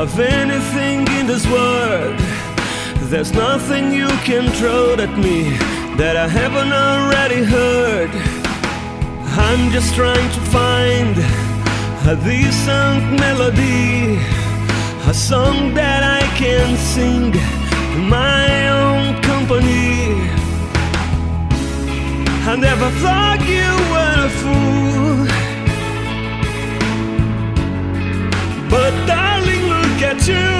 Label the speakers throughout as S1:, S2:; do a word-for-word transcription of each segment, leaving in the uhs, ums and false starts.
S1: of anything in this world. There's nothing you can throw at me that I haven't already heard. I'm just trying to find a decent melody, a song that I can sing in my own company. I never thought you were a fool, but darling, look at you.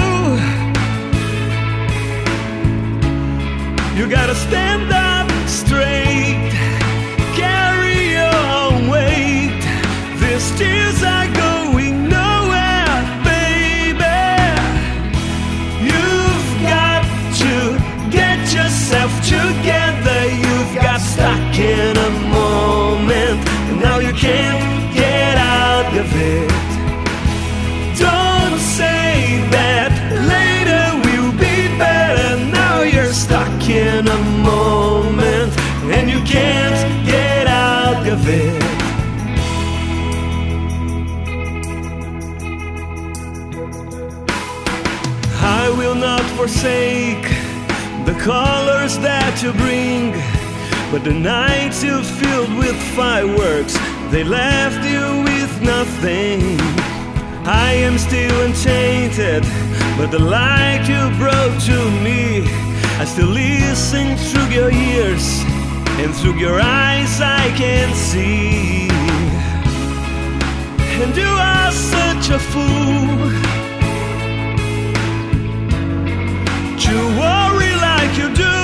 S1: You gotta stand up straight, carry your own weight. These tears are going nowhere, baby. You've got to get yourself together. You've got stuck in a moment, and now you can't get out of it. Don't say that later will be better. Now you're stuck in a moment, and you can't get out of it. I will not forsake the colors that you bring, but the nights you filled with fireworks, they left you with nothing. I am still enchanted, but the light you brought to me, I still listen through your ears, and through your eyes I can see. And you are such a fool to worry like you do.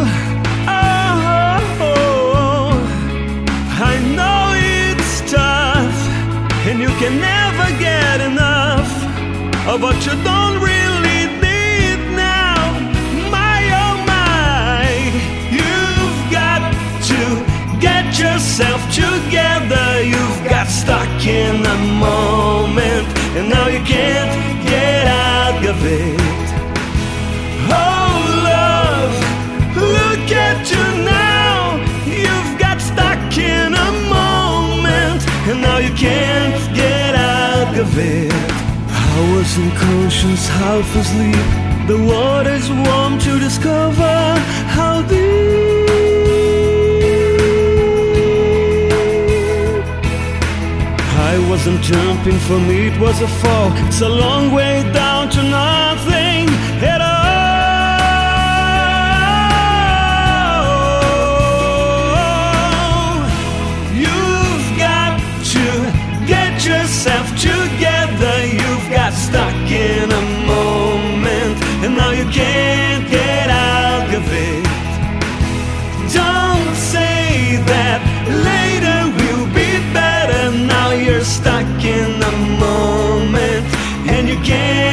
S1: Oh, I know it's tough, and you can never get enough of what you don't really need now. My oh my, you've got to get yourself together. You've got stuck in a moment, and now you can't get out of it. Oh love, look at you now. You've got stuck in a moment, and now you can't get out of it. I was unconscious, half asleep. The water's warm to discover how deep. I wasn't jumping, for me it was a fall. It's a long way down to nothing at all. You've got to get yourself together. You've got stuck in a moment, and now you can't get out of it. Don't say that later will be better. Now you're stuck in a moment, and you can't